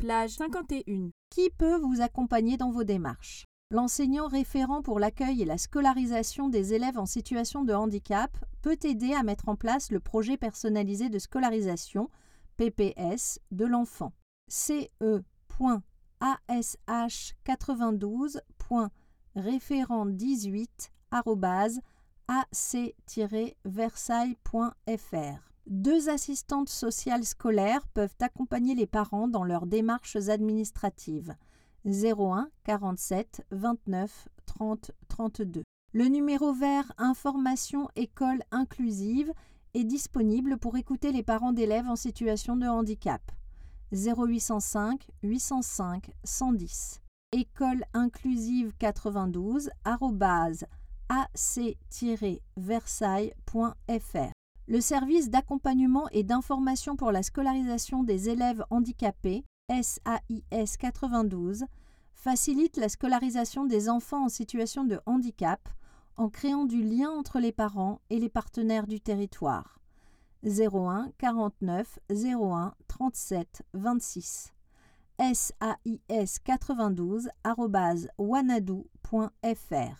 l'âge 51. Qui peut vous accompagner dans vos démarches? L'enseignant référent pour l'accueil et la scolarisation des élèves en situation de handicap peut aider à mettre en place le projet personnalisé de scolarisation, PPS, de l'enfant. ce.ash92.référent18@ac-versailles.fr. 2 assistantes sociales scolaires peuvent accompagner les parents dans leurs démarches administratives. 01 47 29 30 32. Le numéro vert Information École Inclusive est disponible pour écouter les parents d'élèves en situation de handicap. 0805 805 110. écoleinclusive92@ac-versailles.fr. Le service d'accompagnement et d'information pour la scolarisation des élèves handicapés, SAIS 92, facilite la scolarisation des enfants en situation de handicap en créant du lien entre les parents et les partenaires du territoire. 01 49 01 37 26. SAIS92@wanadoo.fr.